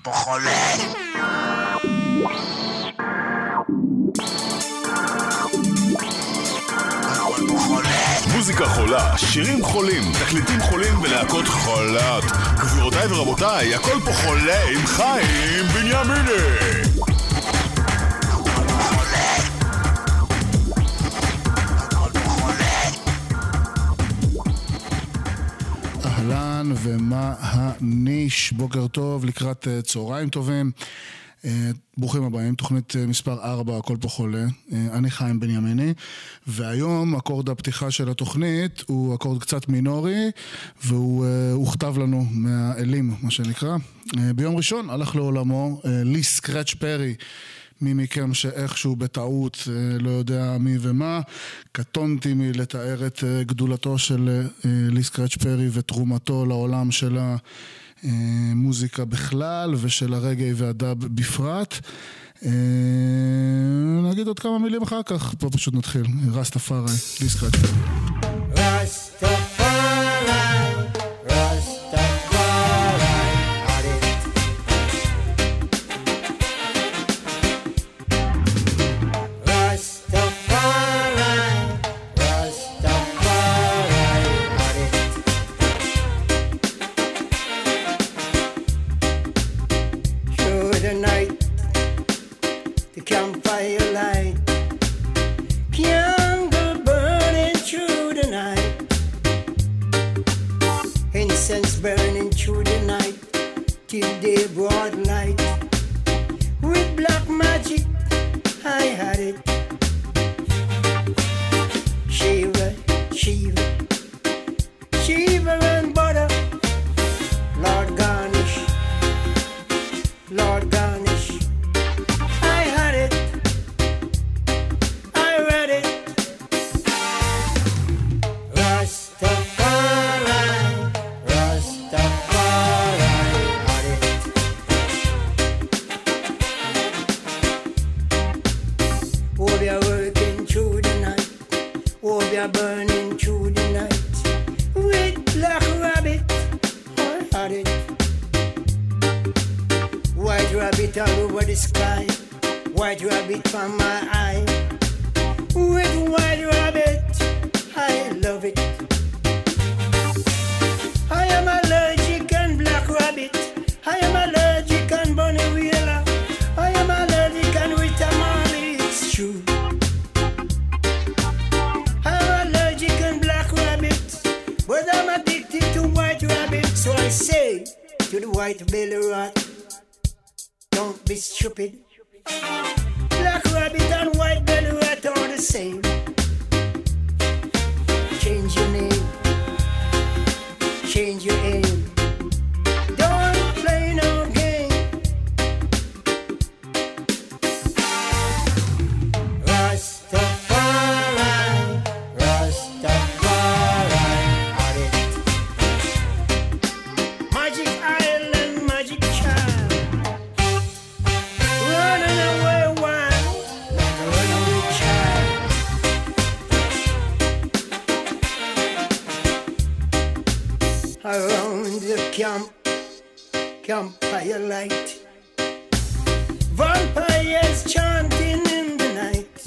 פה חולה. הכל פה חולה. מוזיקה חולה, שירים חולים, תקליטים חולים ולהקות חולת. גבירותיי ורבותיי, הכל פה חולה עם חיים בנימיני. אהלן ומה הניש, בוקר טוב, לקראת צהריים טובים, ברוכים הבאים, תוכנית מספר 4, הכל פה חולה, אני חיים בנימיני, והיום אקורד הפתיחה של התוכנית הוא אקורד קצת מינורי, והוא הוכתב לנו מהאלים, מה שנקרא. ביום ראשון הלך לעולמו לי סקרץ' פרי, מי מכם שאיכשהו בטעות לא יודע מי ומה, קטונתי מלתאר את גדולתו של לי סקרץ' פרי ותרומתו לעולם של המוזיקה בכלל ושל הרגעי והדאב בפרט. נגיד עוד כמה מילים אחר כך, פה פשוט נתחיל. רסטפארי, לי סקרץ' פרי. Burning through the night till day broad light. With black magic I had it. Shiver, shiver, shiver and butter. Lord garnish, Lord garnish. I had it, I read it. Burning through the night with black rabbit, I had it. White rabbit all over the sky, white rabbit from my eye. With white rabbit, I love it. I am allergic on black rabbit, I am allergic on bunny wheeler, I am allergic on Rita Marley, it's true. But I'm addicted to white rabbit, so I say to the white belly rat, don't be stupid. Black rabbit and white belly rat are the same. Change your name, change your aim. Don't play no game. Rastafari, Rastafari. Around the campfire light, vampires chanting in the night.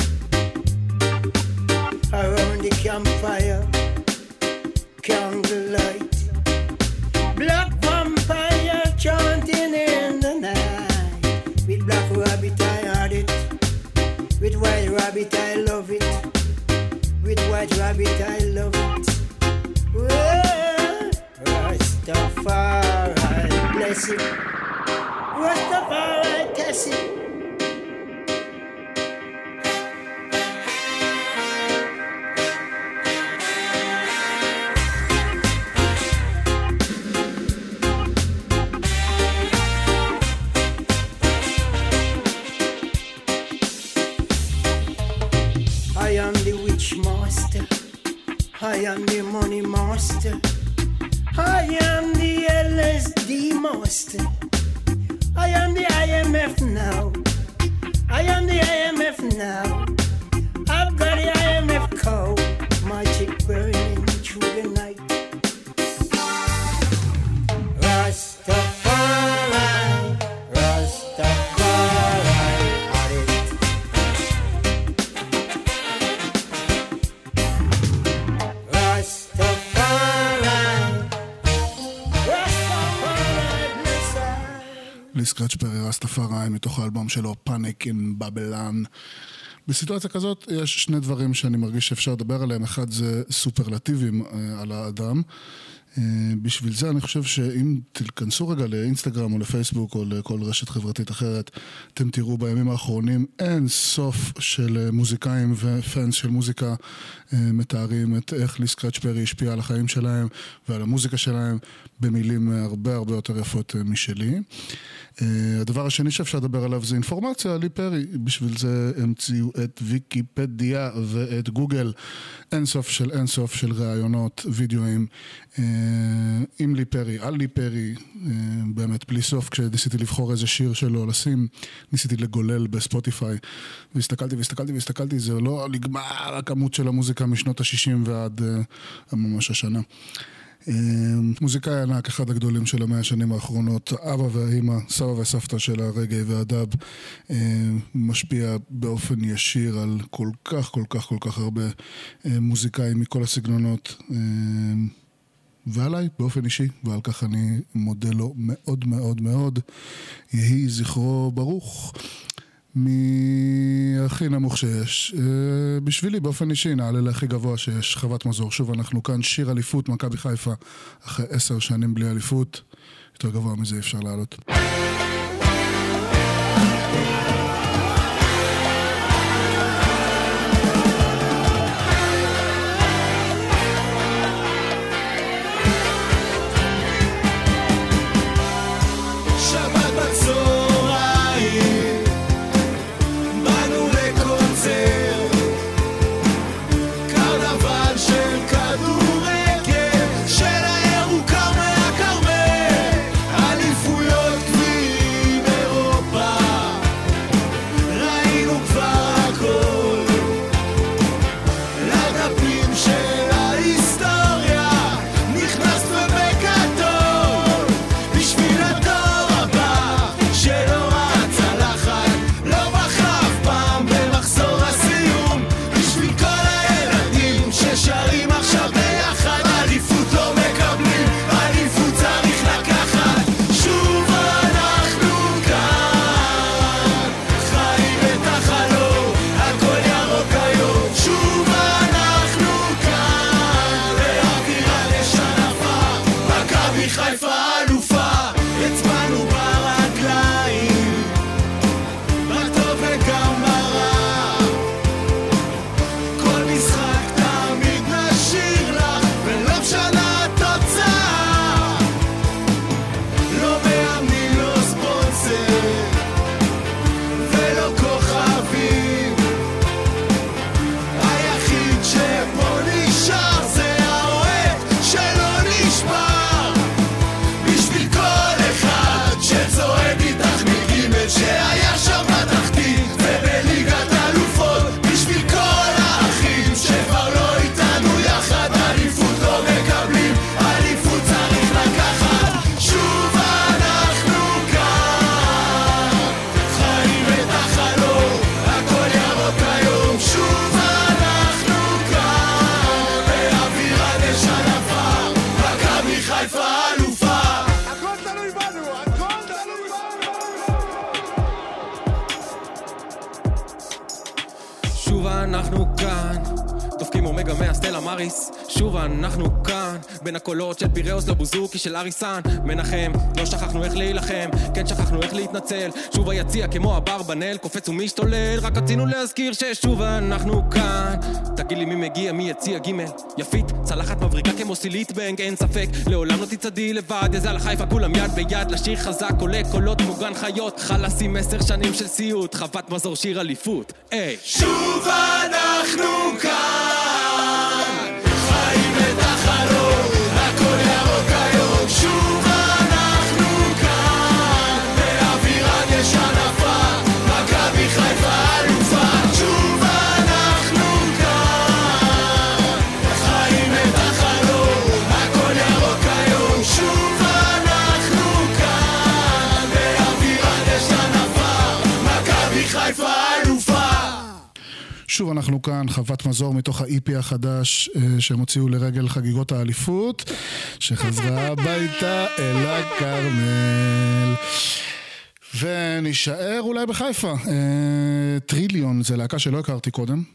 Around the campfire, candlelight, black vampire chanting in the night. With black rabbit I had it, with white rabbit I love it, with white rabbit I love it. Rastafari, bless it. Rastafari, test it. I am the witch master, I am the money master, I am the LSD master, I am the IMF now, I am the IMF now, I've got the IMF code, magic burning through the night. Rastafari, סקרץ' פרי רסטפארי מתוך האלבום שלו Panic in Babylon. בסיטואציה כזאת יש שני דברים שאני מרגיש שאפשר לדבר עליהם. אחד זה סופרלטיבים על האדם. בשביל זה אני חושב שאם תכנסו רגע לאינסטגרם או לפייסבוק או לכל רשת חברתית אחרת, אתם תראו בימים האחרונים אין סוף של מוזיקאים ופאנס של מוזיקה מתארים את איך לי סקרץ' פרי השפיע על החיים שלהם ועל המוזיקה שלהם במילים הרבה הרבה יותר יפות משלי. הדבר השני שאפשר לדבר עליו זה אינפורמציה, לי פרי, בשביל זה המציאו את ויקיפדיה ואת גוגל, אין סוף של ראיונות, וידאוים, עם לי פרי, על לי פרי, באמת בלי סוף. כשניסיתי לבחור איזה שיר שלו לשים, ניסיתי לגולל בספוטיפיי, והסתכלתי, זה לא נגמר הכמות של המוזיקה משנות ה-60 ועד ממש השנה. מוזיקאי ענק, אחד הגדולים של 100 השנים האחרונות, אבא והאמא, סבא וסבתא של הרגעי והדאב, משפיע באופן ישיר על כל כך הרבה מוזיקאים מכל הסגנונות, ועליי באופן אישי, ועל כך אני מודה לו מאוד מאוד מאוד. יהי זכרו ברוך. מהכי נמוך שיש, בשבילי באופן אישי נעלה להכי גבוה שיש, חוות מזור. שוב אנחנו כאן, שיר אליפות מכבי חיפה אחרי 10 שנים בלי אליפות, יותר גבוה מזה אפשר לעלות. שוב אנחנו כאן, בין הקולות של פיראוס לבוזוקי של אריסן. מנחם, לא שכחנו איך להילחם, כן שכחנו איך להתנצל. שוב היציע כמו הברבנל, קופץ ומשתולל. רק רצינו להזכיר ששוב אנחנו כאן. תגיד לי מי מגיע, מי יציע ג' יפית, צלחת מבריקה כמו סילית בנג. אין ספק, לעולם לא תצעדי לבד. יזה על חיפה כולם יד ביד, לשיר חזק עולה קולות מוגן חיות. חלסים 10 שנים של סיוט, חוות מזור שיר אליפות. היי, שוב אנחנו כאן, חיים את החלום, הכל ירוק היום. שוב אנחנו כאן, באווירת יש ענפה, מכבי חיפה אלופה. שוב אנחנו כאן, חיים את החלום, הכל ירוק היום. שוב אנחנו כאן, באווירת יש ענפה, מכבי חיפה אלופה. שוב אנחנו כאן, חוות מזור מתוך ה-EP החדש שהם הוציאו לרגל חגיגות האליפות, שחזרה הביתה אל הכרמל. ונשאר אולי בחיפה. טריליון, זה להקה שלא הכרתי קודם.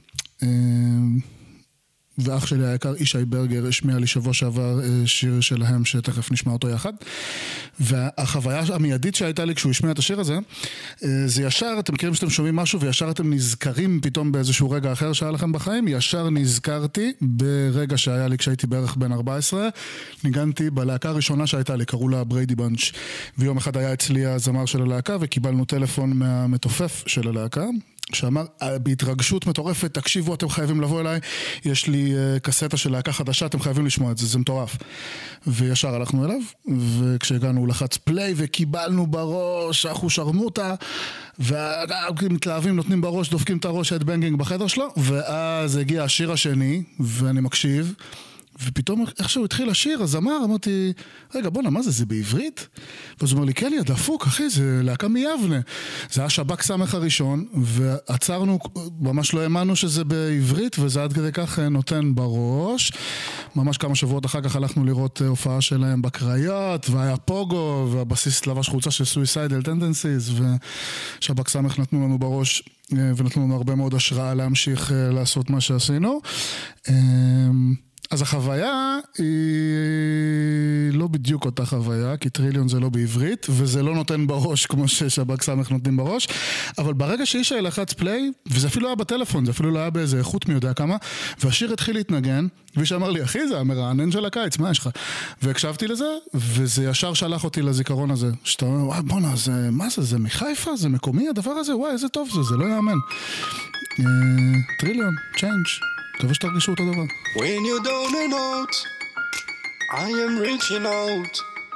ואח שלי היקר, ישי ברגר, השמיע לי שבוע שעבר שיר שלהם שתכף נשמע אותו יחד. והחוויה המיידית שהייתה לי כשהוא השמיע את השיר הזה, זה ישר, אתם מכירים שאתם שומעים משהו וישר אתם נזכרים פתאום באיזשהו רגע אחר שהיה לכם בחיים, ישר נזכרתי ברגע שהיה לי כשהייתי בערך בן 14, ניגנתי בלהקה הראשונה שהייתה לי, קראו לה בריידי בנץ', ויום אחד היה אצלי הזמר של הלהקה וקיבלנו טלפון מהמתופף של הלהקה, שאמר, בהתרגשות מטורפת, תקשיבו, אתם חייבים לבוא אליי, יש לי קסטה של להקה חדשה, אתם חייבים לשמוע את זה, זה מטורף. וישר הלכנו אליו, וכשהגענו הוא לחץ פליי, וקיבלנו בראש, אנחנו שרמוטה, ומתלהבים, נותנים בראש, דופקים את הראש, את בנגינג בחדר שלו, ואז הגיע השיר השני, ואני מקשיב, ופתאום איכשהו התחיל השיר, אז אמרתי, רגע בונה, מה זה? זה בעברית? ואז הוא אומר לי, כן, יא דפוק, אחי, זה להקה מיבנה. זה היה שב"כ סמך הראשון, ועצרנו, ממש לא האמנו שזה בעברית, וזה עד כדי כך נותן בראש. ממש כמה שבועות אחר כך הלכנו לראות הופעה שלהם בקריות, והיה פוגו, והבסיס לבש חולצה של Suicidal Tendencies, ושב"כ סמך נתנו לנו בראש, ונתנו לנו הרבה מאוד השראה להמשיך לעשות מה שעשינו. אז החוויה היא לא בדיוק אותה חוויה, כי טריליון זה לא בעברית, וזה לא נותן בראש כמו ששב"כ סמך נותנים בראש, אבל ברגע שאישה לחץ פליי, וזה אפילו היה בטלפון, זה אפילו לא היה באיזה איכות מי יודע כמה, והשיר התחיל להתנגן, ואיש אמר לי, אחי, זה המרענן של הקיץ, מה יש לך? והקשבתי לזה, וזה ישר שלח אותי לזיכרון הזה, שאתה אומר, וואי, בונה, מה זה? זה מחיפה? זה מקומי הדבר הזה? וואי, איזה טוב זה לא יאמן. טריליון, צ'יינג'. מקווה שתרגישו אותו דבר. When you down and out, I am reaching out.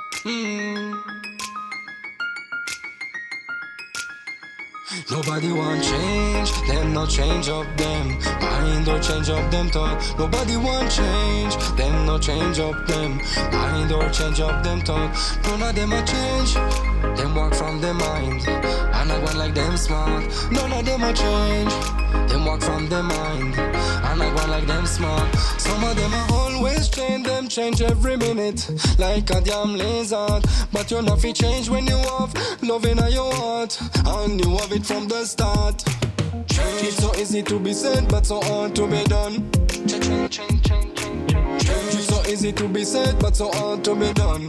Nobody want change, them not change up them mind or change up them thought. Nobody want change, them not change up them mind or change up them thought. None of them a change, them walk from their mind, and I want like them smart. None of them a change, them walk from their mind, and I want like them smart. Some of them are always change, them change every minute, like a damn lizard. But you not fi change when you have love in your heart, and you have it from the start. Change is so easy to be said, but so hard to be done. Change is so easy to be said, but so hard to be done.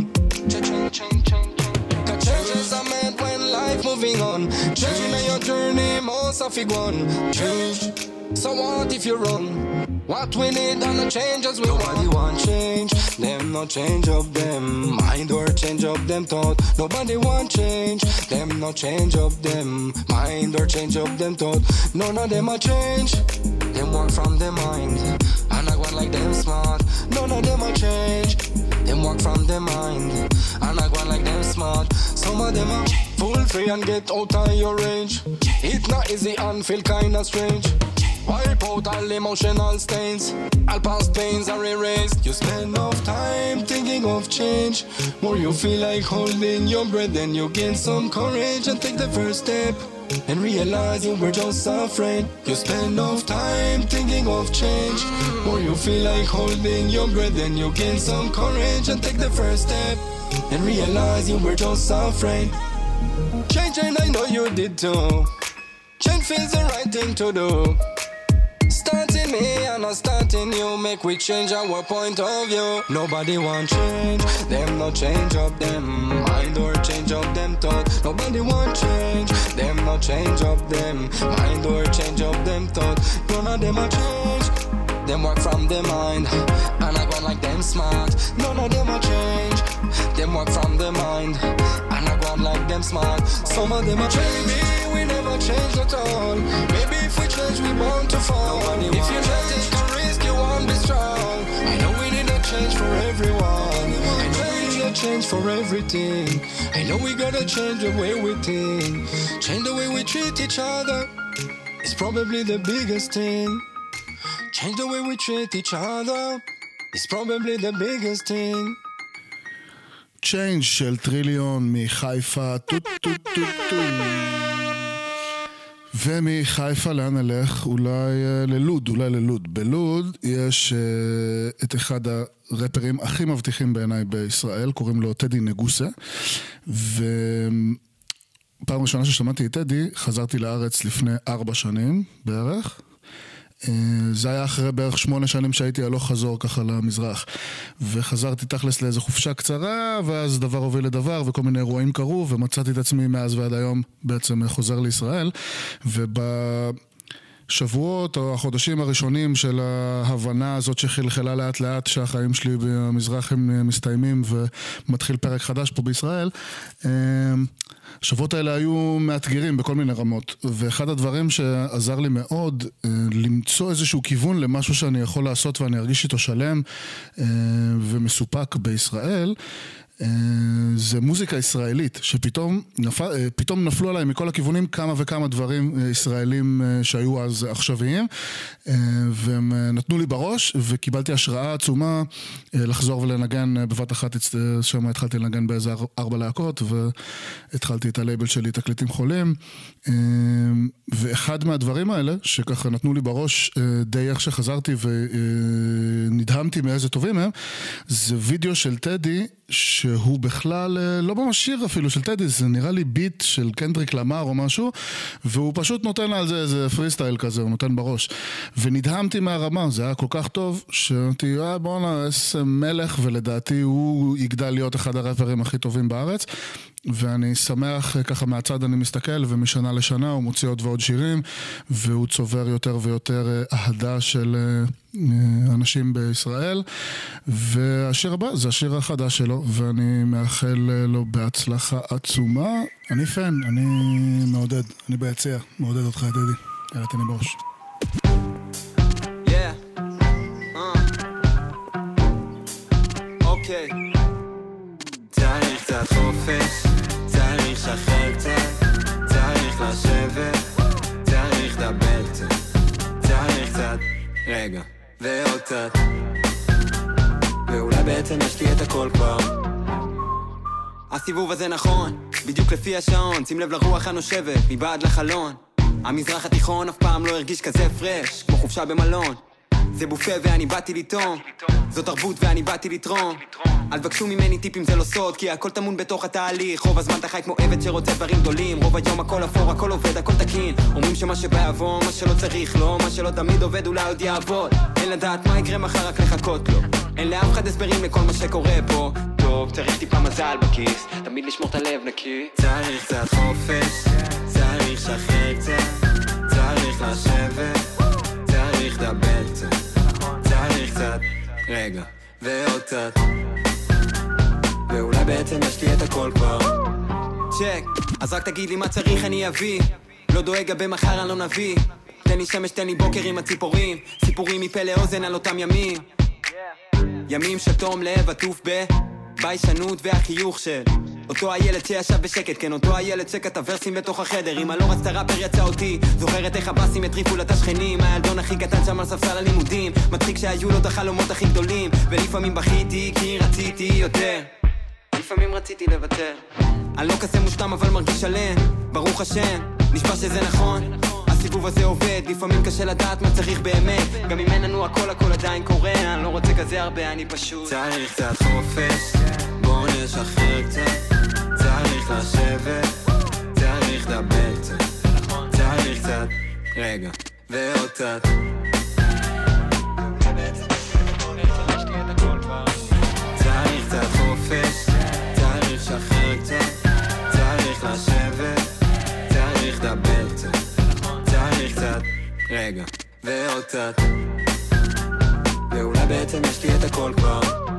Changes are made when life moving on. Changing your journey, most of it gone. Change, so what if you run? What we need and the changes we want. Nobody want change, them not change up them mind or change up them thought. Nobody want change, them not change up them mind or change up them thought. None of them a change, them walk from their mind, and I want like them smart. None of them a change, them walk from their mind, and I want like them smart. Some of them are full free and get out of your range. It's not easy and feel kinda strange. Wipe out all emotional stains, all past pains are erased. You spend enough time thinking of change. More you feel like holding your breath, then you gain some courage and take the first step and realize you were just afraid. You spend enough time thinking of change. More you feel like holding your breath, then you gain some courage and take the first step and realize you were just afraid. Change, and I know you did too. Change feels the right thing to do. Starting me and not starting you, make we change our point of view. Nobody want change, them not change up them mind or change up them thought. Nobody want change, them not change up them mind or change up them thought. None of them a change, them work from their mind, and I want like them smart. None of them a change, them work from their mind, and I want like them smart. Some of them a change, maybe we never change at all. Maybe if we change we want to fall. If you not take a risk you won't be strong. I know we need a change for everyone. I know we need a change for everything. I know we gotta change the way we think. Change the way we treat each other is probably the biggest thing. Change the way we treat each other is probably the biggest thing. צ'יינג' של טריליון מחיפה, טוט טוט טוט טוט. ומחיפה לאן נלך? אולי ללוד. בלוד יש את אחד הרפרים הכי מבטיחים בעיניי בישראל, קוראים לו טדי נגוסה, פעם ראשונה ששמעתי את טדי, חזרתי לארץ לפני 4 שנים בערך. זה היה אחרי בערך 8 שנים שהייתי הלוך חזור ככה למזרח. וחזרתי תכלס לאיזו חופשה קצרה, ואז דבר הוביל לדבר, וכל מיני אירועים קרו, ומצאתי את עצמי מאז ועד היום בעצם חוזר לישראל. שבועות או החודשים הראשונים של ההבנה הזאת שחלחלה לאט לאט שהחיים שלי במזרח הם מסתיימים ומתחיל פרק חדש פה בישראל, השבועות האלה היו מאתגרים בכל מיני רמות, ואחד הדברים שעזר לי מאוד למצוא איזשהו כיוון למשהו שאני יכול לעשות ואני ארגיש איתו שלם ומסופק בישראל, זה מוזיקה ישראלית, שפתאום נפלו עליי מכל הכיוונים כמה וכמה דברים ישראלים שהיו אז עכשוויים, והם נתנו לי בראש, וקיבלתי השראה עצומה לחזור ולנגן בבת אחת. שם התחלתי לנגן באיזה 4 להקות, והתחלתי את הלייבל שלי, תקליטים חולים, ואחד מהדברים האלה, שככה נתנו לי בראש די איך שחזרתי ונדהמתי מאיזה טובים הם, זה וידאו של טדי, שהוא בכלל לא ממש שיר אפילו של טדי, זה נראה לי ביט של קנדריק למר או משהו, והוא פשוט נותן על זה איזה פרי סטייל כזה, הוא נותן בראש. ונדהמתי מהרמה, זה היה כל כך טוב, שאמרתי, בוא'נה, איזה מלך, ולדעתי הוא יגדל להיות אחד הראפרים הכי טובים בארץ. ואני שמח, ככה מהצד אני מסתכל, ומשנה לשנה הוא מוציא עוד ועוד שירים, והוא צובר יותר ויותר אהדה של אנשים בישראל, והשיר הבא זה השיר החדש שלו, ואני מאחל לו בהצלחה עצומה. אני פן, אני מעודד, אני ביציע, מעודד אותך ידידי, יאללה תני בראש. אוקיי, צריך קצת חופש, צריך שחרר קצת, צריך לשבת, צריך לדבר קצת, צריך קצת רגע ועוד קצת, ואולי בעצם יש לי את הכל כבר. הסיבוב הזה נכון, בדיוק לפי השעון, שים לב לרוח הנושבת מבעד לחלון. המזרח התיכון אף פעם לא הרגיש כזה פרש, כמו חופשה במלון. זה בופה ואני באתי לטעום, זו תרבות ואני באתי לתרום. אל תבקשו ממני טיפים, זה לא סוד, כי הכל טמון בתוך התהליך. רוב הזמן אתה חי כמו עבד שרוצה דברים גדולים, רוב היום הכל אפור, הכל עובד, הכל תקין. אומרים שמה שבא יבוא, מה שלא צריך לא, מה שלא תמיד עובד אולי עוד יעבוד. אין לדעת מה יקרה מחר, רק לחכות לו. אין לאף אחד הסברים לכל מה שקורה פה. טוב, צריך טיפה מזל בכיס, תמיד לשמור את הלב נקי. צריך קצת חופש, צריך שחרר קצת, צריך לשבת, צריך לדבר קצת, צריך קצת רגע ועוד קצת, ואולי בעצם יש לי את הכל כבר. צ'ק, אז רק תגיד לי מה צריך אני אביא, לא דואג גבי מחר אני לא נביא. תן לי שמש, תן לי בוקר עם הציפורים, סיפורים מפה לאוזן על אותם ימים. ימים של תום לב עטוף ביישנות והחיוך של אותו הילד שישב בשקט, כן אותו הילד שכתב ורסים בתוך החדר. אמא לא רצתה ראפר יצא אותי, זוכרת איך הבאסים הטריפו לה את השכנים. הילדון הכי קטן שם על ספסל הלימודים, מצחיק שהיו לו את החלומות הכי גדולים. ולפעמים בכיתי כי רציתי יותר, לפעמים רציתי לוותר. אני לא כזה מושלם אבל מרגיש שלם, ברוך השם, נשבע שזה נכון. הסיבוב הזה עובד, לפעמים קשה לדעת מה צריך באמת, גם אם אין לנו הכל עדיין קורה. אני לא רוצה כזה הרבה, אני פשוט צריך קצת חופש, בוא נשחרר קצת, צריך לשבת, צריך לדבר קצת, צריך קצת רגע ועוד קצת, צריך קצת חופש, צריך לשחרר קצת, צריך לשבת, צריך לדבר קצת, צריך קצת רגע ועוד קצת, ואולי בעצם יש לי את הכל כבר.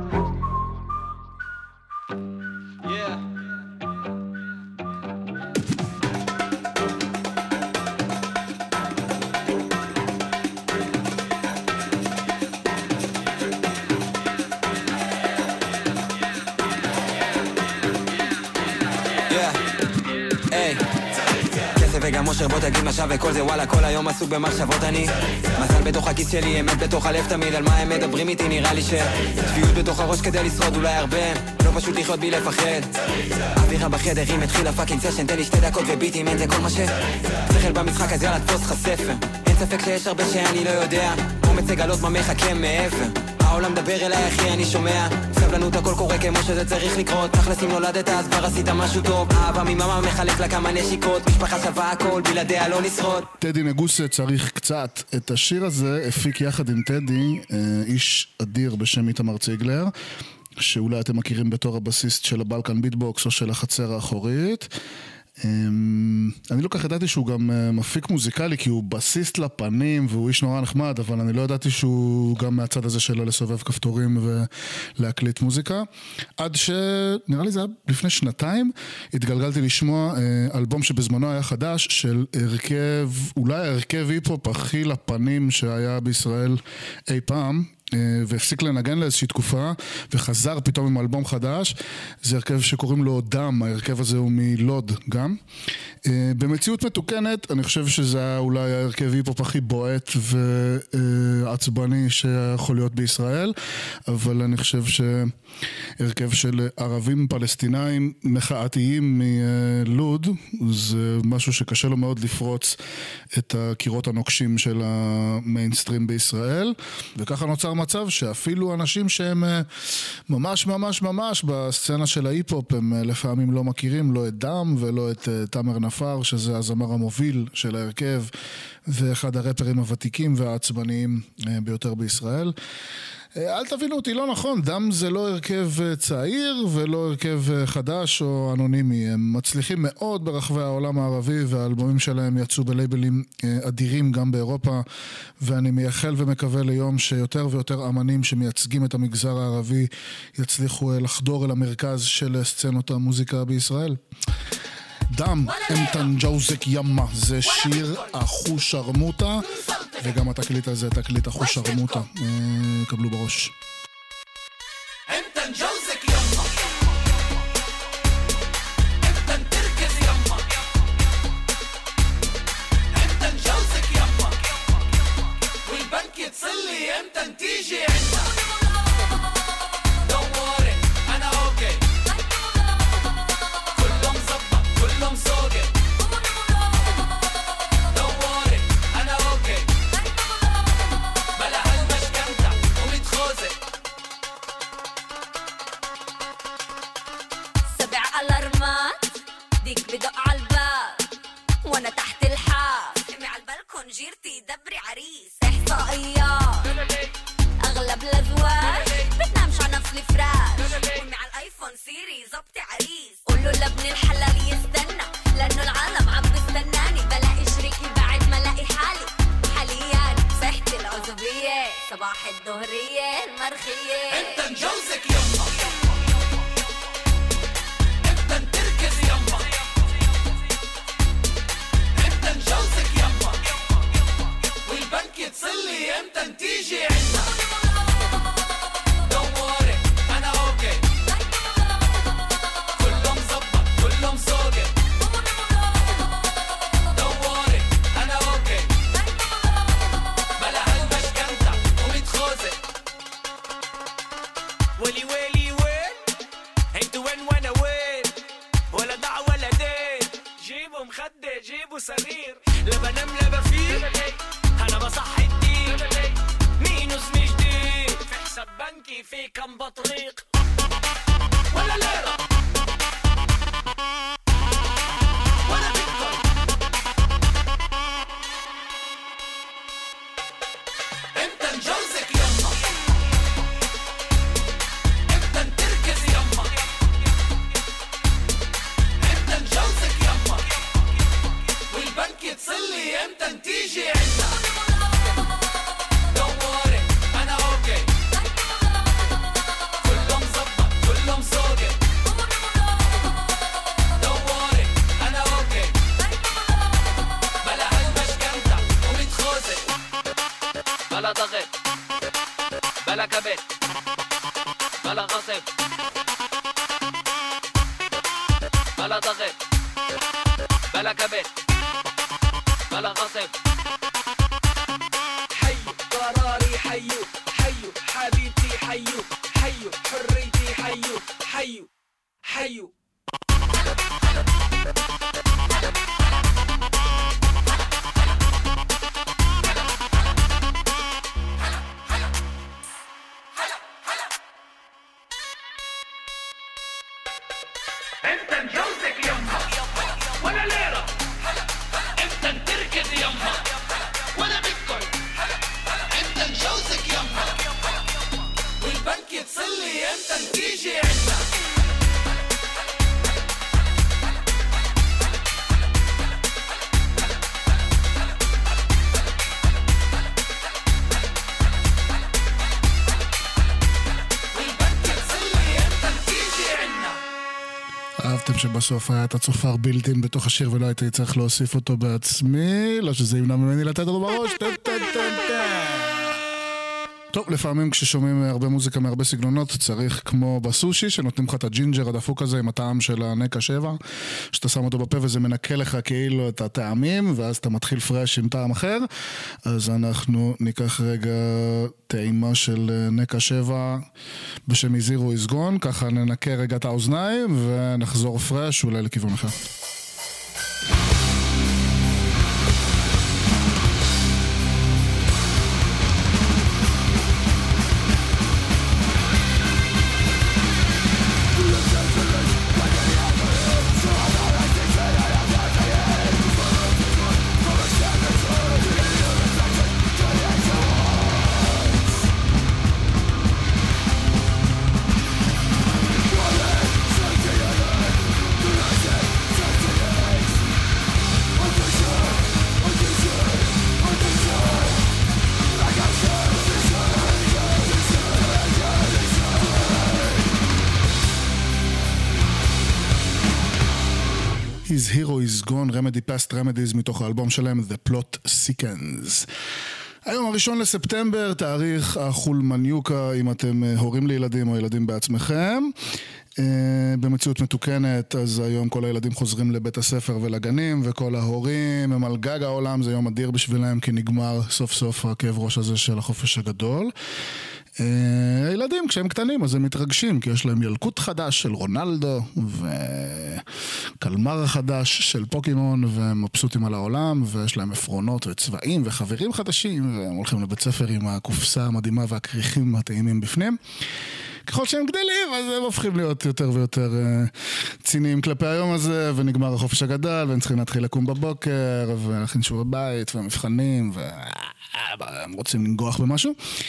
וגם מושר בוא תגיד מה שווה כל זה, וואלה כל היום עסוק במחשבות אני מזל בתוך הכיס שלי, אמת בתוך הלב תמיד, על מה הם מדברים איתי נראה לי שצביעות בתוך הראש כדי לשרוד אולי הרבה, לא פשוט לחיות בי לפחד. אווירה בחדר אם התחילה פאקינג סשן, תן לי 2 דקות וביטים, אין זה כל מה שצריך במשחק הזה, יאללה תפוס לך ספר, אין ספק שיש הרבה שאני לא יודע, אומץ לגלות מה מחכה מעבר, העולם מדבר אליי אחי אני שומע סבלנות הכל קורה כמו שזה צריך לקרות תכלס אם נולדת אז כבר עשית משהו טוב אהבה ממאמה מחלק לה כמה נשיקות משפחה שווה הכל בלעדיה לא נשרוד טדי נגוסה צריך קצת את השיר הזה הפיק יחד עם טדי איש אדיר בשם איתמר ציגלר שאולי אתם מכירים בתור הבסיסט של הבלקן ביטבוקס או של החצר האחורית אני לא כך ידעתי שהוא גם מפיק מוזיקלי כי הוא בסיסט לפנים והוא איש נורא נחמד אבל אני לא ידעתי שהוא גם מהצד הזה שלו לסובב כפתורים ולהקליט מוזיקה עד שנראה לי זה היה לפני שנתיים התגלגלתי לשמוע אלבום שבזמנו היה חדש של הרכב אולי הרכב היפ-הופ הכי לפנים שהיה בישראל אי פעם והפסיק לנגן לאיזושהי תקופה וחזר פתאום עם אלבום חדש זה הרכב שקוראים לו דם ההרכב הזה הוא מלוד גם במציאות מתוקנת אני חושב שזה אולי ההרכב היפ-הופ הכי בועט ועצבני שיכול להיות בישראל אבל אני חושב שהרכב של ערבים פלסטינאים מחאתיים מלוד זה משהו שקשה לו מאוד לפרוץ את הקירות הנוקשים של המיינסטרים בישראל וככה נוצר מצב שאפילו אנשים שהם ממש ממש ממש בסצנה של ההיפ-הופ הם לפעמים לא מכירים לא את דם ולא את תמר נפר שזה הזמר המוביל של ההרכב ואחד הרפרים הוותיקים והעצבניים ביותר בישראל אל תבינו אותי לא נכון, דם זה לא הרכב צעיר ולא הרכב חדש או אנונימי, הם מצליחים מאוד ברחבי העולם הערבי והאלבומים שלהם יצאו בלייבלים אדירים גם באירופה ואני מייחל ומקווה ליום שיותר ויותר אמנים שמייצגים את המגזר הערבי יצליחו לחדור אל המרכז של סצנות המוזיקה בישראל. דם, אמתן ג'אוזק ימה, זה שיר אחוש שרמוטה וגם התקליט הזה, תקליט אחוש שרמוטה קבלו בראש אמתן ג'אוזק ימה אמתן תרכז ימה אמתן ג'אוזק ימה والبنك يتصلي امتى تيجي عنا دوري انا اوكي كله مظبط كله مسوقي دوري انا اوكي بلا هالمشكنتة ومتخوزي سبع الارمات ديك بدق عالباب وانا تحت الحاف امي عالبالكون جيرتي دبري عريس احصائيات اغلب الازواج بتنامش على نفس الفراش وامي على الايفون سيري زبطي عريس قولوا لابن الحلال يستنى لانه العالم عم بستناني بلاقي شريكي بعد ما لاقي حالي حاليا صحتي العزوبيه صباح الظهريه المرخيه انت نجوزك يما انت تركز يما انت نجوزك يما والبنك يتصلي امتى تيجي عنا دوري انا اوكي كله مظبط كله مسوقي دوري انا اوكي بلا هالمشكنتة ومتخوزي ولي ويلي وين انتوا وين وانا وين ولا دع ولا دين جيبوا مخدة جيبوا سرير لا بنام لا بفيق انا بصحي الدين مينوس مش جديد في حساب بنكي في كم بطريق ولا ليرة ولا بيتكوين انت نجوزك يما انت تركز يما انت نجوزك يما والبنك يتصلي امتى تيجي عنا دوري انا اوكي كله مظبط كله مسوقي دوري انا اوكي بلا هالمشكنتة ومتخوزي بلا ضغط بلا كبت بلا غصب بلا ضغط بلا كبت بلا غصب حيو قراري حيو حيو حبيبتي حيو حيو حريتي حيو حيو حيو انت نجوزك يما ولا ليرة انت نتركض يما ولا بيتكوين انت نجوزك يما والبنك يتصلي انت نتيجي عنا אהבתם שבסוף היה את הצופר בילטין בתוך השיר ולא הייתי צריך להוסיף אותו בעצמי, לא שזה ימנע ממני לתת אותו בראש. טוב, לפעמים כששומעים הרבה מוזיקה מהרבה סגנונות צריך כמו בסושי שנותנים לך את הג'ינג'ר הדפוק הזה עם הטעם של הנקה 7 שאתה שם אותו בפה וזה מנקה לך כאילו את הטעמים ואז אתה מתחיל פרש עם טעם אחר. אז אנחנו ניקח רגע טעימה של נקה 7 בשם זירו איז גון, ככה ננקה רגע את האוזניים ונחזור פרש אולי לכיוון אחר. His Hero is Gone, Remedy Past Remedies מתוך האלבום שלהם The Plot Thickens. היום הראשון לספטמבר, תאריך החולמניוקה אם אתם הורים לילדים או ילדים בעצמכם. במציאות מתוקנת, אז היום כל הילדים חוזרים לבית הספר ולגנים, וכל ההורים הם על גג העולם, זה יום אדיר בשבילם, כי נגמר סוף סוף הכאב ראש הזה של החופש הגדול. הילדים כשהם קטנים אז הם מתרגשים כי יש להם ילקוט חדש של רונלדו וקלמר חדש של פוקימון והם מבסוטים על העולם ויש להם עפרונות וצבעים וחברים חדשים והם הולכים לבית ספר עם הקופסה המדהימה והקריחים הטעימים בפנים. ככל שהם גדלים אז הם הופכים להיות יותר ויותר ציניים כלפי היום הזה ונגמר החופש הגדול והם צריכים להתחיל לקום בבוקר ולהכין שיעורי בית ומבחנים הם רוצים לנגוח במשהו.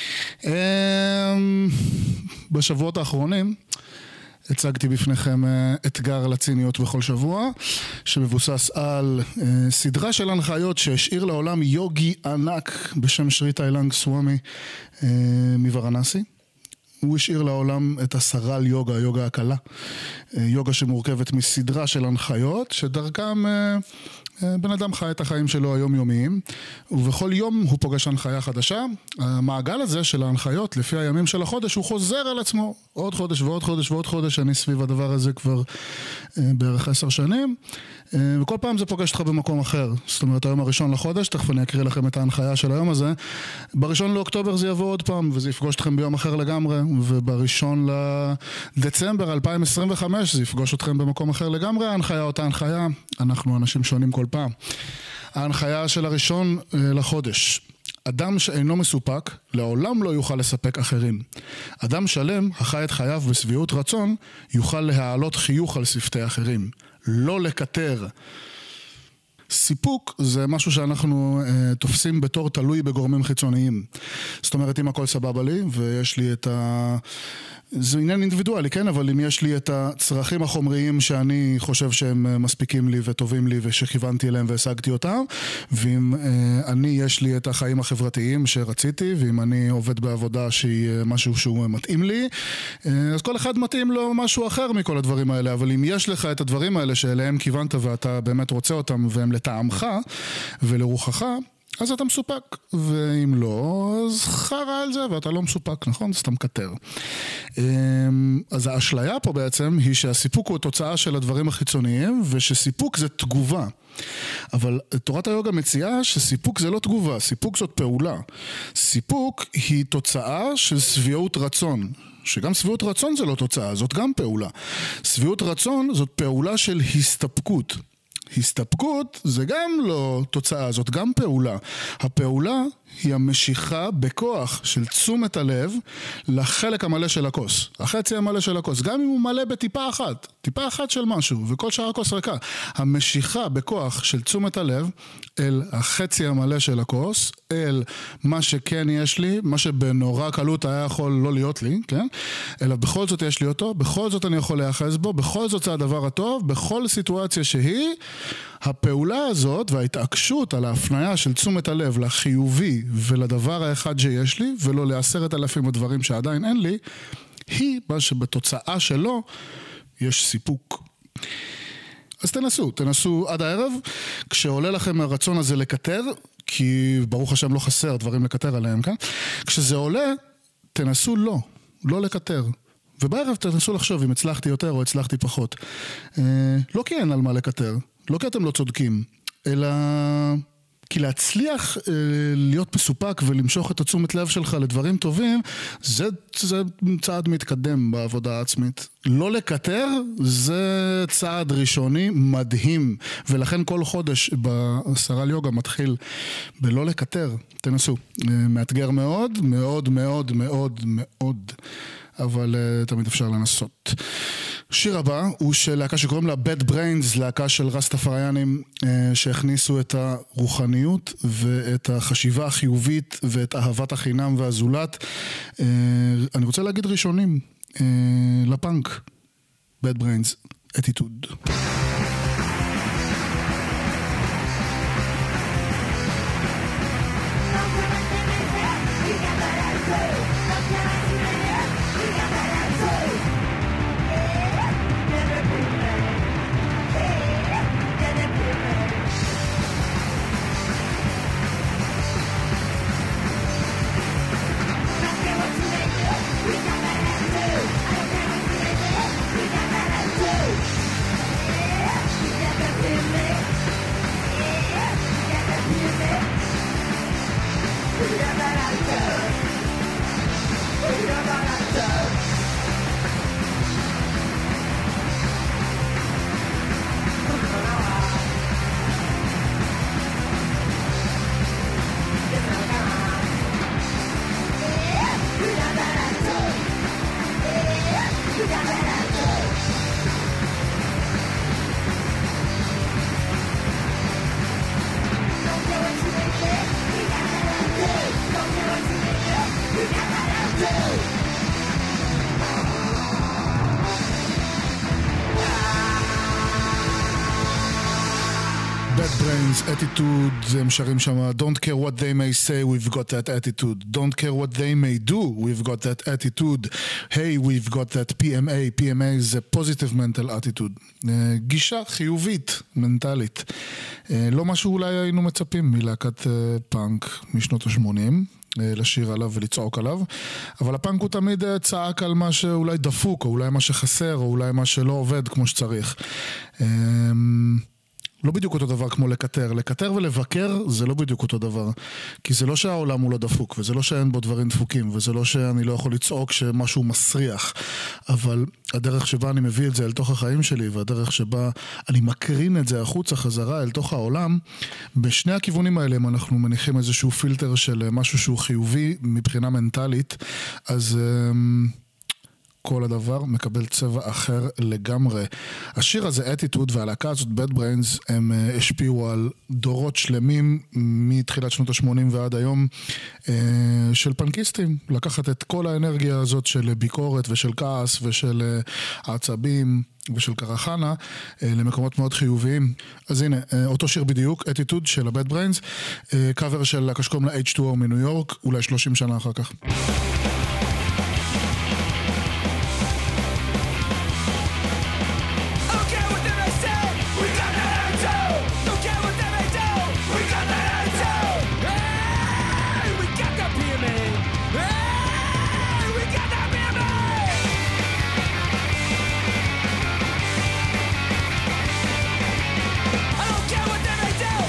בשבועות האחרונים הצגתי בפניכם אתגר לציניות בכל שבוע שמבוסס על סדרה של הנחיות שהשאיר לעולם יוגי ענק בשם שרי תאילנג סוואמי מוורנסי. הוא השאיר לעולם את הסרל יוגה, יוגה הקלה. יוגה שמורכבת מסדרה של הנחיות, שדרכם בן אדם חי את החיים שלו היומיומיים, ובכל יום הוא פוגש הנחיה חדשה. המעגל הזה של ההנחיות, לפי הימים של החודש, הוא חוזר על עצמו. עוד חודש ועוד חודש ועוד חודש, אני סביב הדבר הזה כבר בערך 10 שנים. וכל פעם זה פוגש אותך במקום אחר. זאת אומרת, היום הראשון לחודש, תכף אני אקריא לכם את ההנחיה של היום הזה. בראשון לאוקטובר זה יבוא עוד פעם, וזה יפגוש אתכם ביום אחר לגמרי. ובראשון לדצמבר 2025 זה יפגוש אתכם במקום אחר לגמרי. ההנחיה אותה הנחיה, אנחנו אנשים שונים כל פעם. ההנחיה של הראשון לחודש. אדם שאינו מסופק, לעולם לא יוכל לספק אחרים. אדם שלם, החי את חייו בסביעות רצון, יוכל להעלות חיוך על שפתי אחרים. לא לקטר. סיפוק זה משהו שאנחנו תופסים בתור תלוי בגורמים חיצוניים. זאת אומרת, אם הכל סבבה לי, ויש לי את זה עניין אינדיבידואלי, כן? אבל אם יש לי את הצרכים החומריים שאני חושב שהם מספיקים לי וטובים לי ושכיוונתי אליהם והשגתי אותם, ואם יש לי את החיים החברתיים שרציתי, ואם אני עובד בעבודה שהיא משהו שהוא מתאים לי, אז כל אחד מתאים לו משהו אחר מכל הדברים האלה, אבל אם יש לך את הדברים האלה שאליהם כיוונת ואתה באמת רוצה אותם והם לטעמך ולרוחך, אז אתה מסופק, ואם לא, אז חרה על זה, ואתה לא מסופק, נכון? זה סתם קטר. אז האשליה פה בעצם היא שהסיפוק הוא תוצאה של הדברים החיצוניים, ושסיפוק זה תגובה. אבל תורת היוגה מציעה שסיפוק זה לא תגובה, סיפוק זאת פעולה. סיפוק היא תוצאה של שביעות רצון. שגם שביעות רצון זה לא תוצאה, זאת גם פעולה. שביעות רצון זאת פעולה של הסתפקות. הסתפקות זה גם לא תוצאה, זאת גם פעולה. הפעולה היא המשיכה בכוח של תשומת הלב לחלק המלא של הכוס. החצי המלא של הכוס, גם אם הוא מלא בטיפה אחת של משהו, וכל שאר הכוס ריקה. המשיכה בכוח של תשומת הלב אל החצי המלא של הכוס, אל מה שכן יש לי, מה שבנורא קלות היה יכול לא להיות לי, כן? אלא בכל זאת יש לי אותו, בכל זאת אני יכול להיאחז בו, בכל זאת זה הדבר הטוב, בכל סיטואציה שהיא, הפעולה הזאת וההתעקשות על ההפניה של תשומת הלב לחיובי ולדבר האחד שיש לי, ולא ל10,000 הדברים שעדיין אין לי, היא מה שבתוצאה שלו יש סיפוק. אז תנסו עד הערב, כשעולה לכם הרצון הזה לקטר, כי ברוך השם לא חסר דברים לקטר עליהם, כן? כשזה עולה, תנסו לא לקטר. ובערב תנסו לחשוב אם הצלחתי יותר או הצלחתי פחות. לא כי אין על מה לקטר, לא כי אתם לא צודקים, אלא כי להצליח להיות מסופק ולמשוך את התשומת לב שלך לדברים טובים, זה צעד מתקדם בעבודה העצמית. לא לקטר זה צעד ראשוני מדהים, ולכן כל חודש בסרל יוגה מתחיל בלא לקטר. תנסו, מאתגר מאוד, מאוד מאוד מאוד מאוד, אבל תמיד אפשר לנסות. שיר הבא הוא של להקה שקוראים לה Bad Brains, להקה של רסטפריאנים שהכניסו את הרוחניות ואת החשיבה החיובית ואת אהבת החינם והזולת. אני רוצה להגיד ראשונים לפאנק, Bad Brains, Attitude. Attitude, הם שרים שם Don't care what they may say, we've got that attitude. Don't care what they may do, we've got that attitude. Hey, we've got that PMA. PMA זה positive mental attitude. גישה חיובית, מנטלית. לא משהו אולי היינו מצפים מלהקת פאנק משנות ה-80. לשיר עליו ולצעוק עליו, אבל הפאנק הוא תמיד צעק על מה שאולי דפוק, או אולי מה שחסר, או אולי מה שלא עובד כמו שצריך. לא בדיוק אותו דבר כמו לקטר. לקטר ולבקר זה לא בדיוק אותו דבר. כי זה לא שהעולם הוא לא דפוק, וזה לא שאין בו דברים דפוקים, וזה לא שאני לא יכול לצעוק שמשהו מסריח. אבל הדרך שבה אני מביא את זה אל תוך החיים שלי, והדרך שבה אני מקרין את זה החוצה חזרה אל תוך העולם, בשני הכיוונים האלה, אם אנחנו מניחים איזשהו פילטר של משהו שהוא חיובי מבחינה מנטלית, אז כל הדבר מקבל צבע אחר לגמרי. השיר הזה, Attitude, והלהקה הזאת, Bad Brains, הם השפיעו על דורות שלמים מתחילת שנות ה-80 ועד היום של פנקיסטים. לקחת את כל האנרגיה הזאת של ביקורת ושל כעס ושל עצבים ושל קרחנה למקומות מאוד חיוביים. אז הנה, אותו שיר בדיוק, Attitude של ה-Bad Brains, קאבר של להקה שקוראים לה H2O מניו יורק, אולי 30 שנה אחר כך.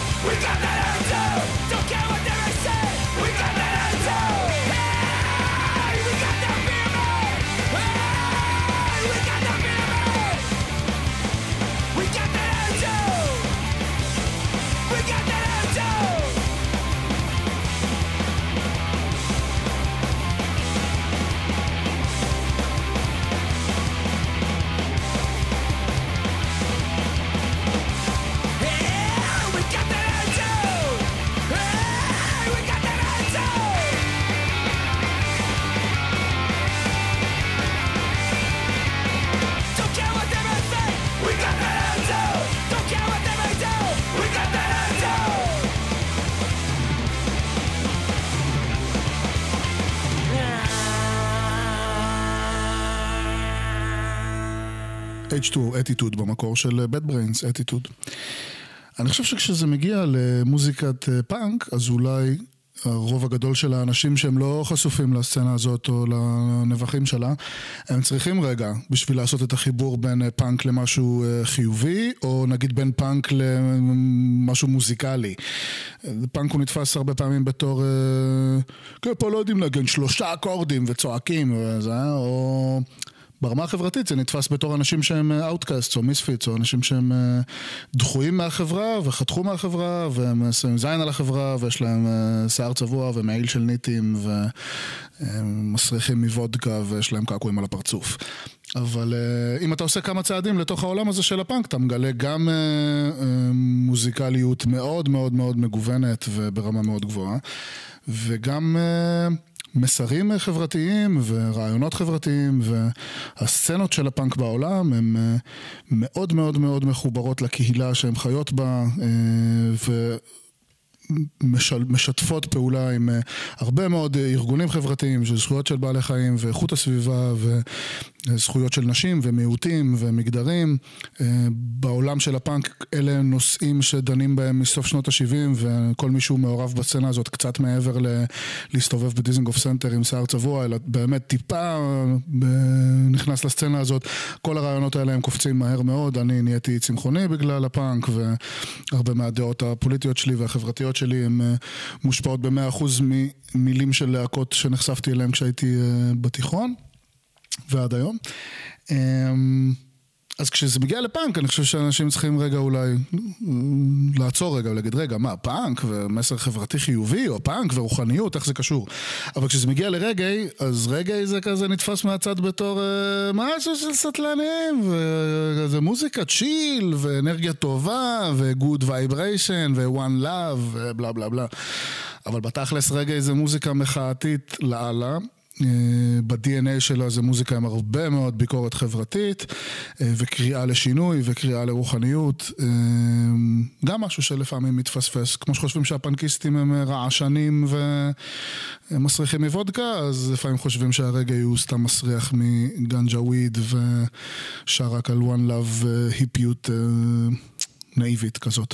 We got that attitude. H2, attitude במקור של Bad Brains, attitude. אני חושב שכשזה מגיע למוזיקת פאנק, אז אולי הרוב הגדול של האנשים שהם לא חשופים לסצנה הזאת או לנבחים שלה, הם צריכים רגע בשביל לעשות את החיבור בין פאנק למשהו חיובי, או נגיד בין פאנק למשהו מוזיקלי. פאנק הוא נתפס הרבה פעמים בתור, פה לא יודעים להגן 3 אקורדים וצועקים, או ברמה החברתית זה נתפס בתור אנשים שהם אאוטקאסט או מיספיטס, או אנשים שהם דחויים מהחברה וחתכו מהחברה והם שמים זין על החברה ויש להם שיער צבוע ומעיל של ניטים ומסריחים מבודקה ויש להם קעקועים על הפרצוף. אבל אם אתה עושה כמה צעדים לתוך העולם הזה של הפאנק, אתה מגלה גם מוזיקליות מאוד מאוד מאוד מגוונת וברמה מאוד גבוהה, וגם מסרים חברתיים ורעיונות חברתיים, והסצנות של הפאנק בעולם הן מאוד מאוד מאוד מחוברות לקהילה שהן חיות בה, משתפות פעולה עם הרבה מאוד ארגונים חברתיים של זכויות של בעלי חיים ואיכות הסביבה וזכויות של נשים ומיעוטים ומגדרים. בעולם של הפאנק אלה נושאים שדנים בהם מסוף שנות ה-70, וכל מישהו מעורב בסצנה הזאת קצת מעבר להסתובב בדיזנגוף סנטר עם שיער צבוע, אלא באמת טיפה נכנס לסצנה הזאת. כל הרעיונות האלה הם קופצים מהר מאוד. אני נהייתי צמחוני בגלל הפאנק, והרבה מהדעות הפוליטיות שלי והחברתיות שלי הן מושפעות ב100% ממילים של להקות שנחשפתי אליהם כשהייתי בתיכון ועד היום. אז כשזה מגיע לפאנק, אני חושב שאנשים צריכים רגע אולי לעצור רגע ולהגיד, רגע, מה, פאנק ומסר חברתי חיובי, או פאנק ורוחניות, איך זה קשור? אבל כשזה מגיע לרגעי, אז רגעי זה כזה נתפס מהצד בתור משהו של סטלנים, וזה מוזיקה צ'יל, ואנרגיה טובה, ו-good vibration, ו-one love, ובלה בלה בלה. אבל בתכלס רגעי זה מוזיקה מחאתית לעלה, ב-DNA שלה זה מוזיקה עם הרבה מאוד ביקורת חברתית וקריאה לשינוי וקריאה לרוחניות, גם משהו שלפעמים מתפספס. כמו שחושבים שהפנקיסטים הם רעשנים ומסריחים מבודקה, אז לפעמים חושבים שהרגע הוא סתם מסריח מגנג'ה וויד ושר רק על one love היפיות נאיבית כזאת.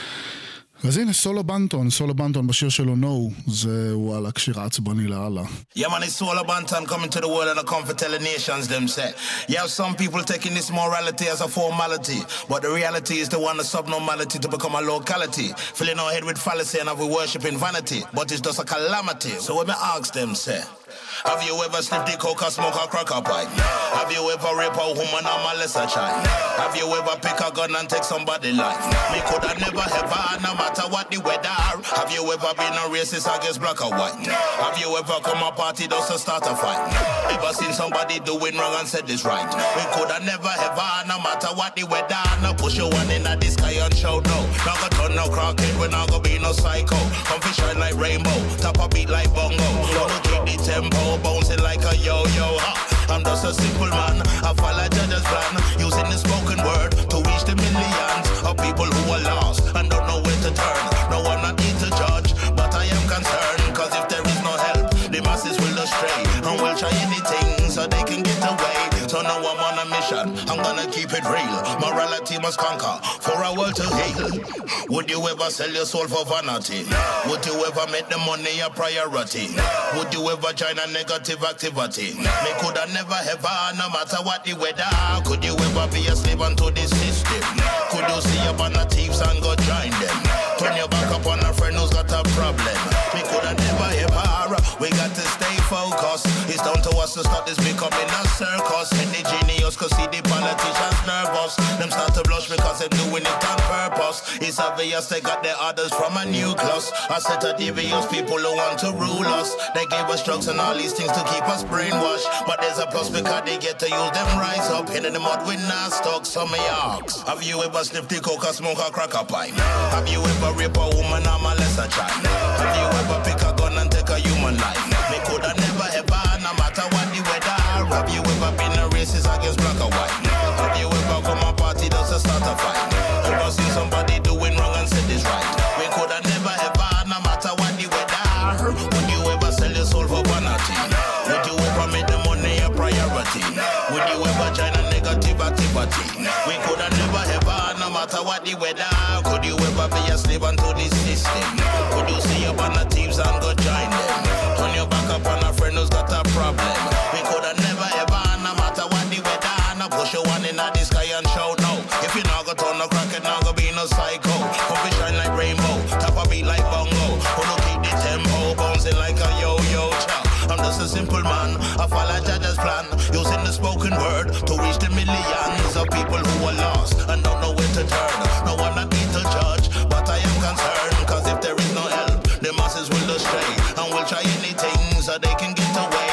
אז הנה, סולו בנטון בשיר שלו No, זה וואלה קשיר עצבני לאללה. Yeah man, it's Solo Banton coming to the world and I come for telling nations them say. You have some people taking this morality as a formality, but the reality is the one of subnormality to become a locality. Filling our head with fallacy and have we worshiping vanity, but it's just a calamity. So when me ask them say, have you ever sniffed the coke or smoke a crack a pipe? Have you ever rape a woman or molest a child? Have you ever pick a gun and take somebody's life? Me coulda never ever, no matter what the weather. Have you ever been a racist against black or white? Have you ever come a party just to start a fight? Ever seen somebody doing wrong and said this right? Me coulda never ever, no matter what the weather. No push your one in the sky and shout no. Not go turn no crackhead, we not go be no psycho. Come fish shine like rainbow, top a beat like bongo. Don't keep the tempo, bouncing like a yo-yo. I'm just a simple man, I follow Judge's plan, using the spoken word to reach the millions of people who are lost and don't know where to turn. No, I'm not here to judge, but I am concerned, cause if there is no help, the masses will astray and will try anything so they can get away. So now I'm on a mission, I'm gonna keep it real. Morality must conquer for a world to heal. Would you ever sell your soul for vanity? Would you ever make the money a priority? Would you ever join a negative activity? Me coulda never ever, no matter what the weather. Could you ever be a slave unto this system? Could you see up on the thieves and go join them? Turn your back up on a friend who's got a problem. Me coulda never ever, we got to stay focused. It's down to us to stop this becoming a circus. And the genius could see the politicians nervous. Them start to blush because they're doing it on purpose. It's obvious they got their orders from a nucleus. A set of devious people who want to rule us. They gave us drugs and all these things to keep us brainwashed. But there's a plus because they get to use them rise up. In the mud with not stuck, some of y'all. Have you ever sniffed the coke or smoke a crack a pipe? Have you ever rape a woman or molest a child? Have you ever pick a gun and take a human life? Me coulda never ever, no matter what the weather. Have you ever been a racist against black or white? Have you ever come a party just to start a fight? Ever seen somebody doing wrong and said this right? We coulda never ever, no matter what the weather. Would you ever sell your soul for vanity? Would you ever make the money a priority? Would you ever join a negative negativity. We could have never ever, no matter what the weather. Could you ever be a slave unto this system? Could you see up on the thieves and go join them? Turn your back up on a friend who's got a problem. We could have never ever, no matter what the weather. No push your one in the sky and shout no. If you not go turn no crack, it not go be no psycho. Come be shine like rainbow, top a beat like bongo. Who no keep the tempo, bouncing like a yo-yo chow. I'm just a simple man, I follow Jaja's plan. Using the spoken word to reach the millions of people who are lost and don't know where to turn. No one not need to judge, but I am concerned. Cause if there is no help, the masses will astray and will try anything so they can get away.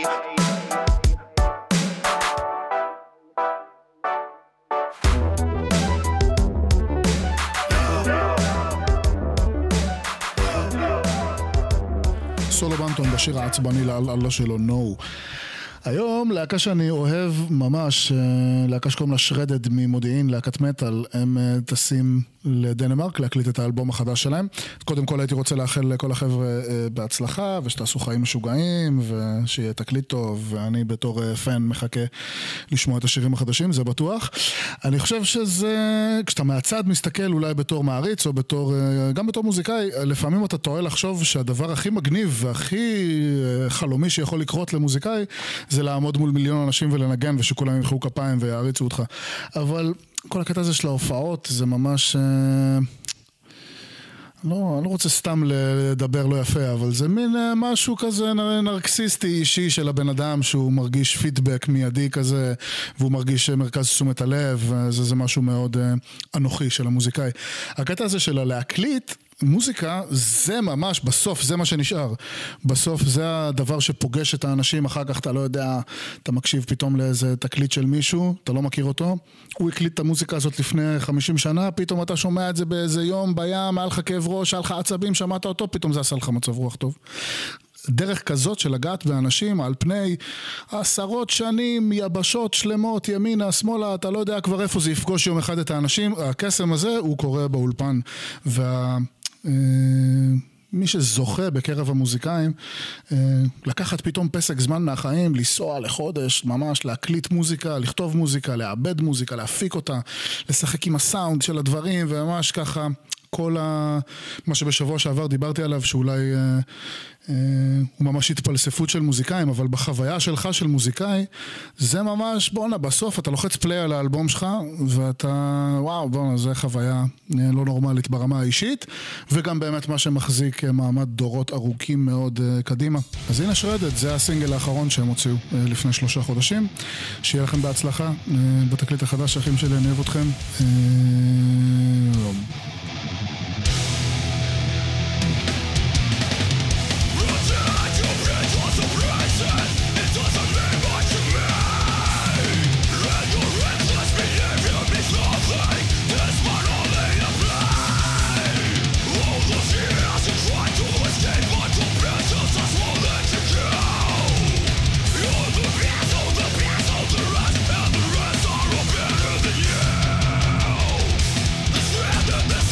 סולו בנטון בשיר העצבני לאללה שלו, No. היום להקה שאני אוהב ממש, להקה שקוראים לה שרדד ממודיעין, להקת מטל, הם טסים לדנמרק להקליט את האלבום החדש שלהם. קודם כל הייתי רוצה לאחל לכל החבר'ה בהצלחה, ושתעשו חיים משוגעים, ושיהיה תקליט טוב, ואני בתור פן מחכה לשמוע את השירים החדשים, זה בטוח. אני חושב שזה, כשאתה מהצד מסתכל אולי בתור מעריץ, או גם בתור מוזיקאי, לפעמים אתה טועה לחשוב שהדבר הכי מגניב והכי חלומי שיכול לקרות למוזיקאי, זה לעמוד מול מיליון אנשים ולנגן, ושכולם ימחאו כפיים ויעריצו אותך. אבל כל הקטע הזה של ההופעות, זה ממש... אני לא רוצה סתם לדבר לא יפה, אבל זה מין משהו כזה נרקסיסטי אישי של הבן אדם, שהוא מרגיש פידבק מיידי כזה, והוא מרגיש מרכז תשומת הלב, זה משהו מאוד אנוכי של המוזיקאי. הקטע הזה של להקליט, מוזיקה זה ממש, בסוף זה מה שנשאר. בסוף זה הדבר שפוגש את האנשים, אחר כך אתה לא יודע, אתה מקשיב פתאום לאיזה תקליט של מישהו, אתה לא מכיר אותו, הוא הקליט את המוזיקה הזאת לפני 50 שנה, פתאום אתה שומע את זה באיזה יום בים, היה לך כאב ראש, היה לך עצבים, שמעת אותו, פתאום זה עשה לך מצב רוח טוב. דרך כזאת של לגעת באנשים על פני עשרות שנים, יבשות שלמות, ימינה, שמאלה, אתה לא יודע כבר איפה זה יפגוש יום אחד את האנשים, הקסם הזה הוא קורה באולפן, מי שזוכה בקרב המוזיקאים, לקחת פתאום פסק זמן מהחיים, לנסוע לחודש, ממש להקליט מוזיקה, לכתוב מוזיקה, לעבד מוזיקה, להפיק אותה, לשחק עם הסאונד של הדברים, וממש ככה כל מה שבשבוע שעבר דיברתי עליו, שאולי הוא ממש התפלספות של מוזיקאים, אבל בחוויה שלך של מוזיקאי, זה ממש, בונה, בסוף אתה לוחץ פליי על האלבום שלך, ואתה, וואו, בונה, זה חוויה לא נורמלית ברמה האישית, וגם באמת מה שמחזיק מעמד דורות ארוכים מאוד קדימה. אז הנה שרדד, זה הסינגל האחרון שהם הוציאו לפני 3 חודשים. שיהיה לכם בהצלחה בתקליט החדש, אחים שלי, אני אוהב אתכם. The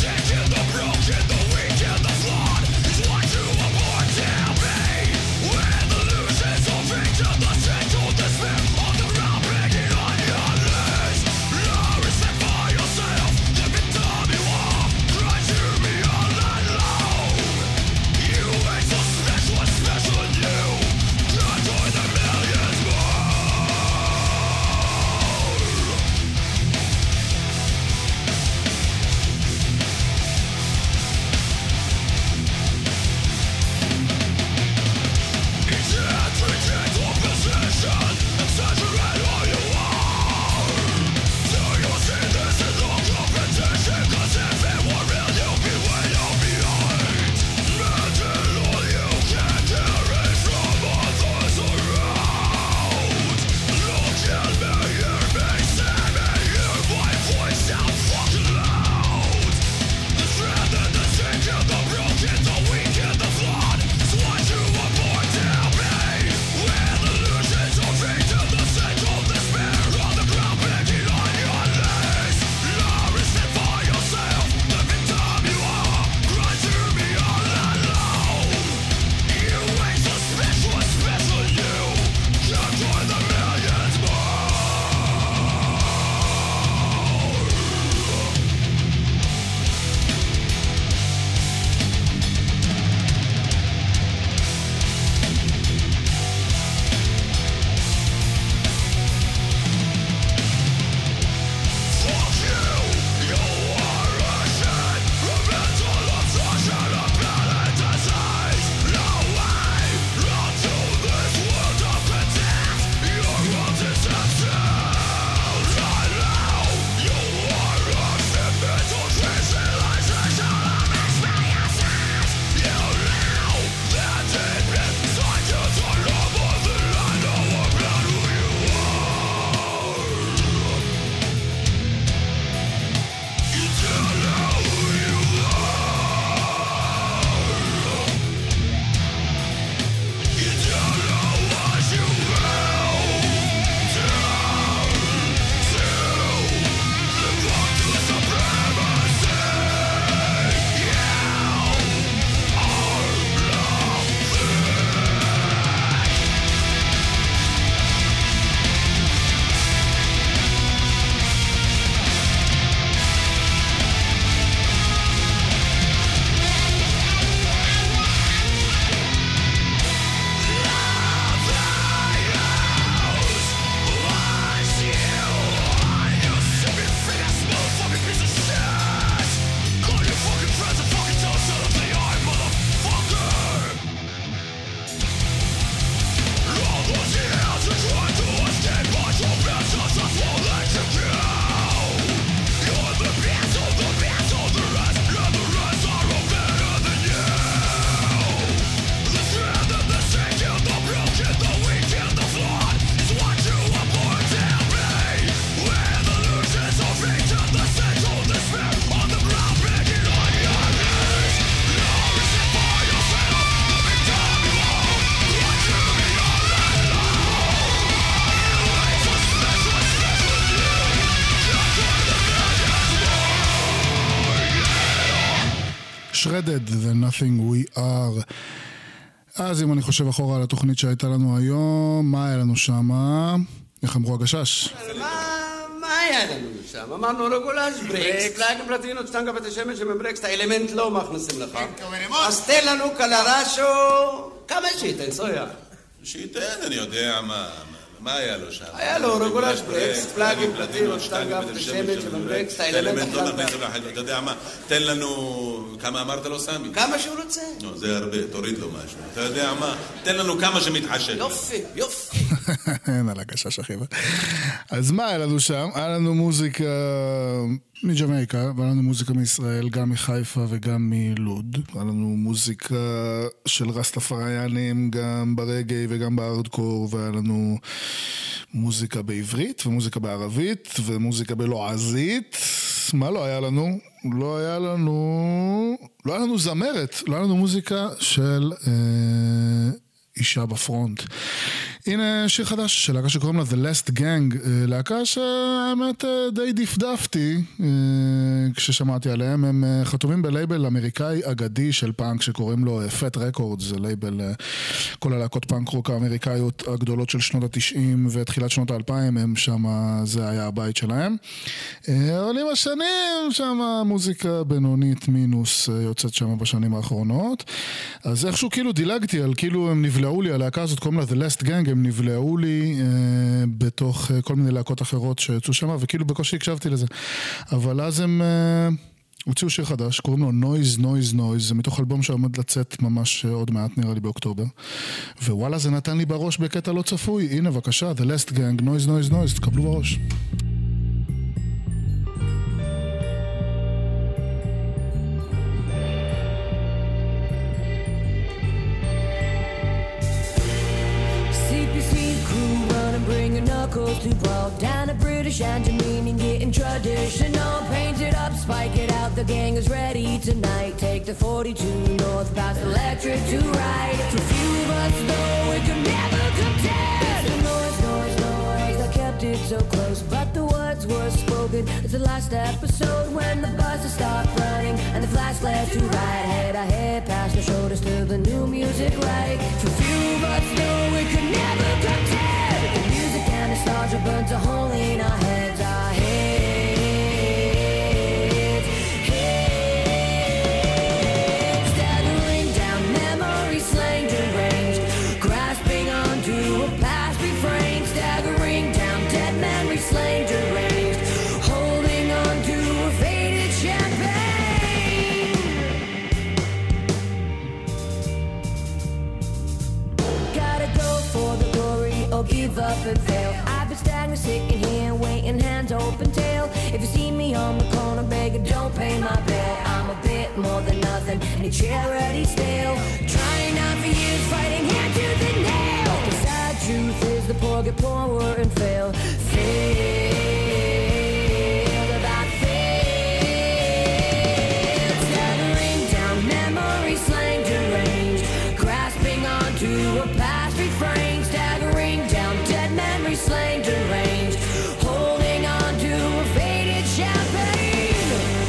Shredded, The Nothing We Are. אז אם אני חושב אחורה על התוכנית שהייתה לנו היום, מה היה לנו שם? איך אמרו הגשש? מה היה לנו שם? אמרנו רגולש, ברקס, פלאגים פלטינות, שטנגה בית השמש שמברקס, את האלמנט לא מכניסים לך. אז תן לנו קלרשו, כמה שייתן, סויה. שייתן, אני יודע מה היה לו שם. היה לו רגולש, ברקס, פלאגים פלטינות, שטנגה בית השמש שמברקס, את האלמנט לא מכניסים לך. אתה יודע מה, תן לנו, כמה אמרת לו סמי? כמה שהוא רוצה. לא, זה הרבה, תוריד לו משהו. אתה יודע מה, תן לנו כמה שמתחשב. יופי. אין על הגשש אחי. אז מה היה לנו שם? היה לנו מוזיקה מג'מייקה, והיה לנו מוזיקה מישראל, גם מחיפה וגם מלוד. היה לנו מוזיקה של רסטפריאנים, גם ברגעי וגם בארדקור, והיה לנו מוזיקה בעברית ומוזיקה בערבית ומוזיקה בלועזית. מה לא היה לנו? לא היה לנו זמרת, לא היה לנו מוזיקה של אישה בפרונט. הנה שיר חדש של להקה שקוראים לה The Last Gang, להקה שהאמת די דפדפתי כששמעתי עליהם. הם חתומים בלייבל אמריקאי אגדי של פאנק שקוראים לו Fat Records, זה לייבל, כל הלהקות פאנק רוק האמריקאיות הגדולות של שנות ה-90 ותחילת שנות ה-2000 הם שם, זה היה הבית שלהם. אבל עם השנים שם מוזיקה בינונית מינוס יוצאת שם בשנים האחרונות, אז איכשהו כאילו דילגתי על, כאילו הם נבלעו לי, הלהקה הזאת קוראים לה The Last Gang, הם נבלעו לי בתוך כל מיני להקות אחרות שיצאו שם, וכאילו בקושי הקשבתי לזה. אבל אז הם הוציאו שיר חדש, קוראים לו Noise Noise Noise, זה מתוך אלבום שעומד לצאת ממש עוד מעט, נראה לי באוקטובר. ווואלה, זה נתן לי בראש בקטע לא צפוי. הנה בבקשה, The Last Gang, Noise Noise Noise, תקבלו בראש. To brawl down a British Angelini, getting traditional, painted up, spike it out. The gang is ready tonight. Take the 42 north past Electric to right. For few of us though, it could never contend. It's the noise, noise, noise that kept it so close, but the words were spoken. It's the last episode when the buses start running and the flash led to right. Head ahead past the shoulders to the new music right. For few of us though, it could never contend. And the stars are burnt a hole in our heads, our heads, heads. Staggering down memory slain deranged, grasping onto a past refrain. Staggering down dead memory slain deranged, holding on to a faded champagne. Gotta go for the glory or give up and fail. Sitting here waiting, hands open tail. If you see me on the corner begging, don't pay my bill. I'm a bit more than nothing, and a charity stale. Trying out for years, fighting hand to the nail. The sad truth is the poor get poorer and fail. Fail about fail. Staggering down memory slain deranged, grasping onto a past refrain. Staggering down dead memory slain deranged, holding on to a faded champagne.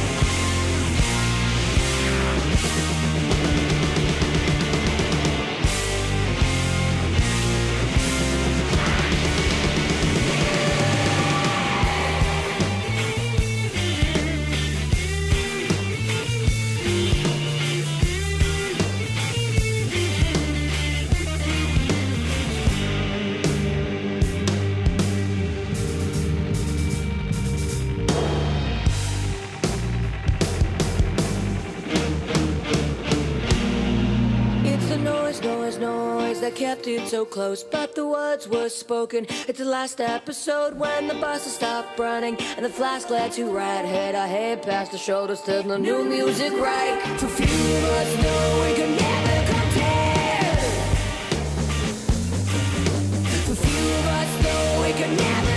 That kept it so close, but the words were spoken. It's the last episode when the buses stopped running and the flash glad to right. Head ahead past the shoulders to the new music right. For few of us know we can never compare. For few of us know we can never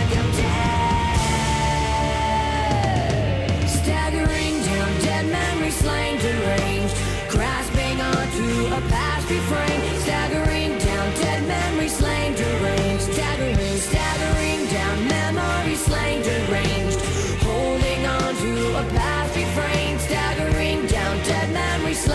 compare. Staggering down dead memory slain deranged, grasping onto a past refrain. Staggering down dead memory slain deranged, staggering, staggering down memory slain deranged, holding on to a past refrain. Staggering down dead memory slain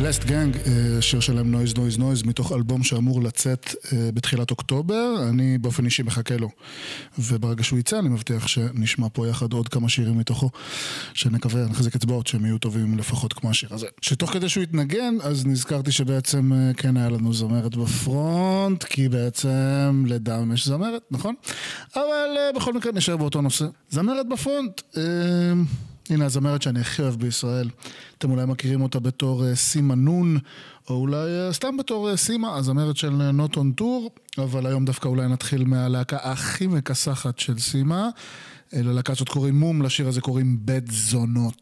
Blessed Gang, שיר שלהם נויז נויז נויז, מתוך אלבום שאמור לצאת בתחילת אוקטובר. אני באופן אישי מחכה לו, וברגע שהוא יצא אני מבטיח שנשמע פה יחד עוד כמה שירים מתוכו, שנקווה, נחזיק אצבעות שהם יהיו טובים לפחות כמו השיר הזה. שתוך כדי שהוא יתנגן, אז נזכרתי שבעצם כן היה לנו זמרת בפרונט, כי בעצם לדם יש זמרת, נכון? אבל בכל מקרה נשאר באותו נושא. זמרת בפרונט, הנה הזמרת שאני הכי אוהב בישראל. אתם אולי מכירים אותה בתור סימה נון, או אולי סתם בתור סימה, הזמרת של Not on Tour, אבל היום דווקא אולי נתחיל מהלהקה הכי מקסחת של סימה. ללהקה הזאת קוראים מום, לשיר הזה קוראים בית זונות.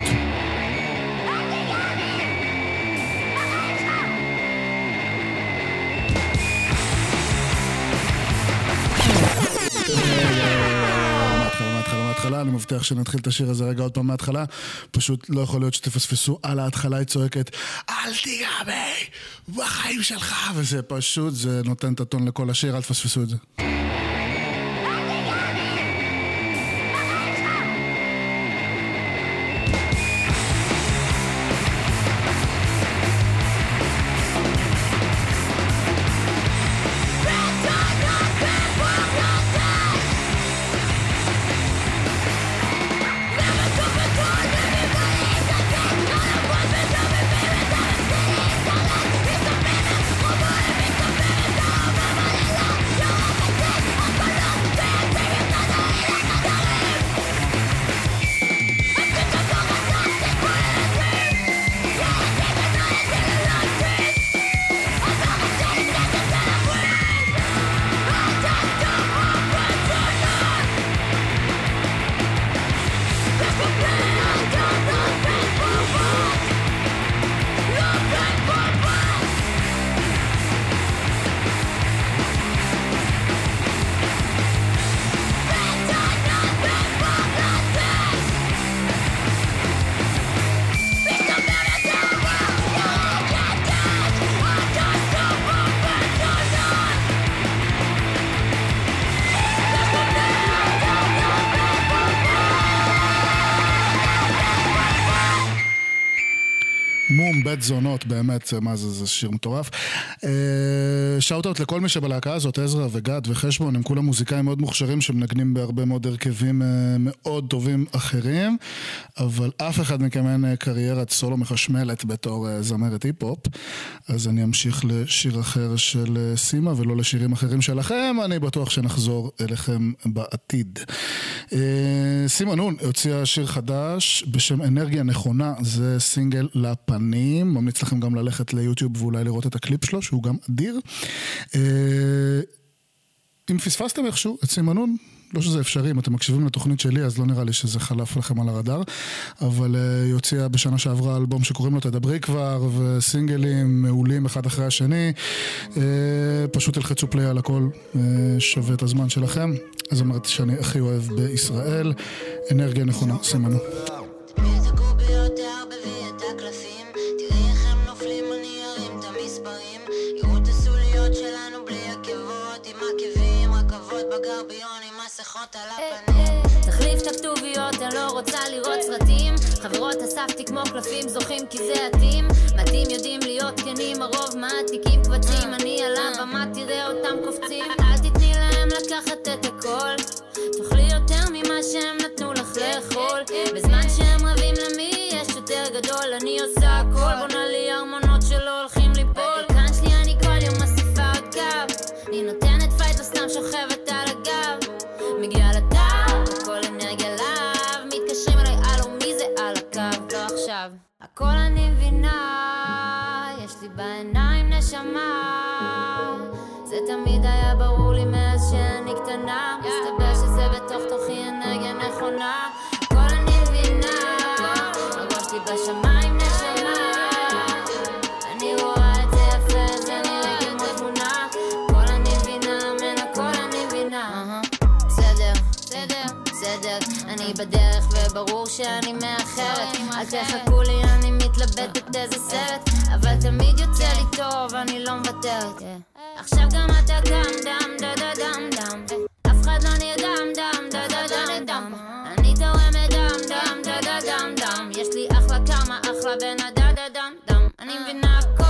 אני מבטיח שנתחיל את השיר הזה רגע עוד פעם מההתחלה, פשוט לא יכול להיות שתפספסו. על ההתחלה היא צועקת אל תיגע בי בחיים שלך, וזה פשוט, זה נותן את הטון לכל השיר, אל תפספסו את זה. בית זונות, באמת, מה זה, זה שיר מטורף. שאוטות לכל מי שבלהקה הזאת, עזרא וגד וחשבון, הם כולם מוזיקאים מאוד מוכשרים שמנגנים בהרבה מאוד הרכבים מאוד טובים אחרים, אבל אף אחד מכם אין קריירת סולו מחשמלת בתור זמרת היפ-הופ, אז אני אמשיך לשיר אחר של סימה ולא לשירים אחרים שלכם, אני בטוח שנחזור אליכם בעתיד. סימה נון הוציאה שיר חדש בשם אנרגיה נכונה, זה סינגל לפנים, ממליץ לכם גם ללכת ליוטיוב ואולי לראות את הקליפ שלו, שהוא גם אדיר. אם פספסתם איכשהו את סימה נון, לא שזה אפשרי, אם אתם מקשיבים לתוכנית שלי, אז לא נראה לי שזה חלף לכם על הרדאר, אבל היא הוציאה בשנה שעברה אלבום שקוראים לו תדברי כבר, וסינגלים מעולים אחד אחרי השני, פשוט תלחצו פליי על הכל, שווה את הזמן שלכם. אז אמרתי שאני הכי אוהב בישראל, אנרגיה נכונה, סימה נון. תחליף את הכתוביות, אני לא רוצה לראות סרטים, חברות אספתי כמו קלפים, זוכים כי זה עתים, מתים יודעים להיות כנים, הרוב מעתיקים קבצים, אני על הבמה תראה אותם קופצים, אל תתני להם לקחת את הכל, תאכלי יותר ממה שהם נתנו לך לאכול, בזמן שהם רבים למי יש יותר גדול, אני עושה הכל, בונה לי הרמונות שלא הולכים ליפול, כאן שלי אני כל יום מסיפה עוד קו, אני נותנת פייט, לא סתם שוכבת על הגב, מגיע לתו, הכל אנרגיה לב, מתקשרים אליי, אלו מי זה על הקו, לא עכשיו, הכל אני מבינה, יש לי בעיניים נשמה, זה תמיד היה ברור לי מאז שאני קטנה, מסתבר שזה בתוך תוכי אנרגיה נכונה, הכל אני מבינה, הראש לי בשמיים נשמה, אני רואה את זה יפה, זה נראה כמו תמונה, הכל אני מבינה, מן הכל אני מבינה, בסדר, אני בדרך וברור שאני מאחרת, אל תחכו לי, אני מתלבטת איזה סרט, אבל תמיד יוצא לי טוב, אני לא מוותרת, עכשיו גם אתה קם דם דה דה דם דם, אף אחד לא נרדם דם דה דה דם דם, אני תורמת דם דם דה דה דם דם, יש לי אחלה כמה אחלה בן הדה דה דם דם, אני מבינה הכל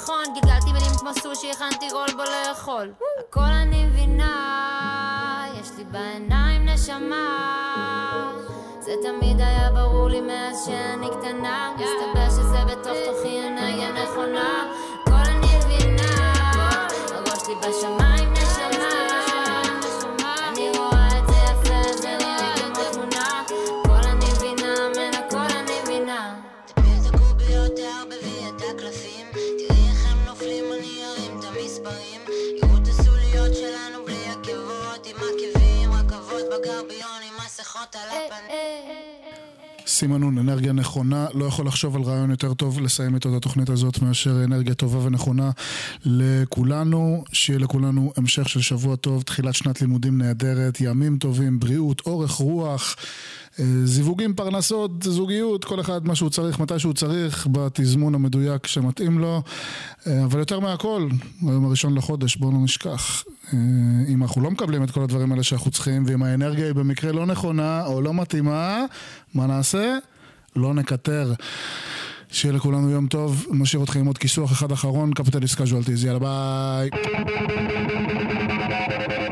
נכון, גלגלתי מילים כמו סושי, הכנתי רול בו לאכול. הכל אני מבינה, יש לי בעיניים נשמה, זה תמיד היה ברור לי מאז שאני קטנה, מסתבר שזה בתוך תוכי אנרגיה נכונה. הכל אני מבינה, הראש לי בשמיים נשמה, אני רואה את זה יפה, זה נראה כמו תמונה. הכל אני מבינה, מן הכל אני מבינה. תפיל את הקוביות, תערבבי את הקלפים, תראי איך הם נופלים, אני ארים את המספרים, יראו את הסוליות שלנו בלי עקבות, עם עקבים, רכבות בגרביון, עם מסכות על הפנים. סימנון, אנרגיה נכונה, לא יכול לחשוב על רעיון יותר טוב לסיים את התוכנית הזאת מאשר אנרגיה טובה ונכונה לכולנו, שיהיה לכולנו המשך של שבוע טוב, תחילת שנת לימודים נהדרת, ימים טובים, בריאות, אורך רוח, זיווגים, פרנסות, זוגיות, כל אחד מה שהוא צריך, מתי שהוא צריך, בתזמון המדויק שמתאים לו, אבל יותר מהכל, היום הראשון לחודש, בואו לא נשכח, אם אנחנו לא מקבלים את כל הדברים האלה שאנחנו צריכים, ואם האנרגיה היא במקרה לא נכונה או לא מתאימה, מה נעשה? לא נקטר. שיהיה לכולנו יום טוב, משאיר אתכם עם עוד כיסוח אחד אחרון, קפיטליסט קז'ואלטיז, יאללה ביי.